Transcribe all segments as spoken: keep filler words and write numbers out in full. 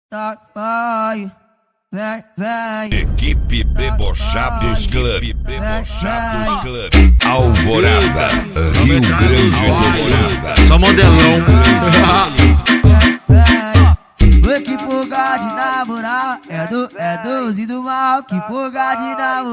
Tá, vai, vem, vem. Equipe Debochados Club, Debochados Club, Alvorada, Rio Grande do Sul. Só modelão. Oi, que porra de namorar, é do, é doze do mal, que porra de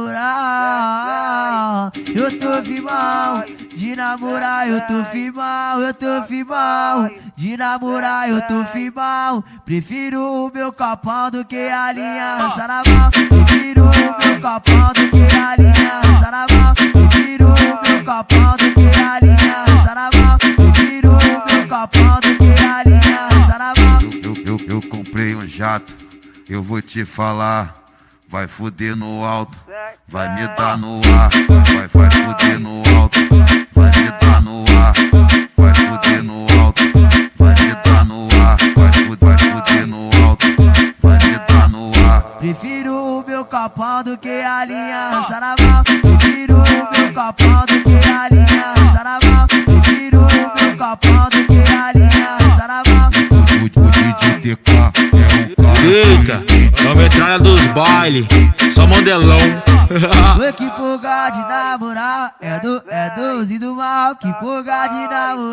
namorar. Eu tô firmão, de namorar eu tô firmão, eu tô firmão, de namorar eu tô firmão. Prefiro o meu copão do que a aliança na mão. Prefiro o meu copão do que a aliança na mão. Prefiro o meu copão do que a aliança na mão. Prefiro o meu copão do que a aliança na mão. Eu, eu, eu comprei um jato, eu vou te falar. Vai fuder no alto, vai me dar no ar. Vai, vai fuder no alto, vai me dar no ar. Vai fuder no alto, vai me dar no ar. Vai fuder, vai fuder no alto, vai me dar no ar. Prefiro o meu copão do que a aliança na mão. Prefiro o meu copão do que a aliança na mão. Prefiro o meu copão do que a aliança na mão. O D J T K é um cara. Eita, é a metralha dos bailes. Só modelão. Oi, que porra de namorar, é do, é doze do mal, que porra de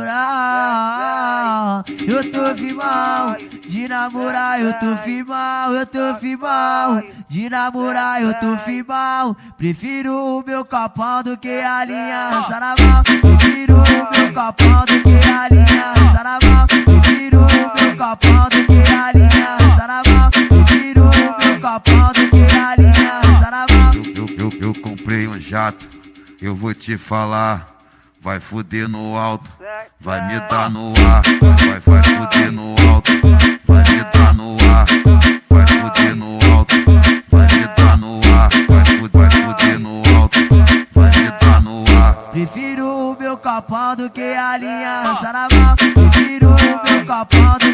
namorar. Eu tô firmão, de namorar eu tô firmão, eu tô firmão, de namorar eu tô firmão. Prefiro o meu copão do que a aliança na mão. Prefiro o meu copão do que a aliança na mão. Prefiro o meu copão do que a aliança na mão. Prefiro o meu copão do que a aliança na mão. Eu, eu, eu comprei um jato, eu vou te falar. Vai fuder no alto, vai me dar no ar. Vai, vai fuder no alto, vai me dar no ar. Vai fuder no alto, vai me dar no ar. Vai fuder, vai fuder no alto, vai me dar no ar. Prefiro o meu copão do que a aliança na mão. Prefiro o meu copão do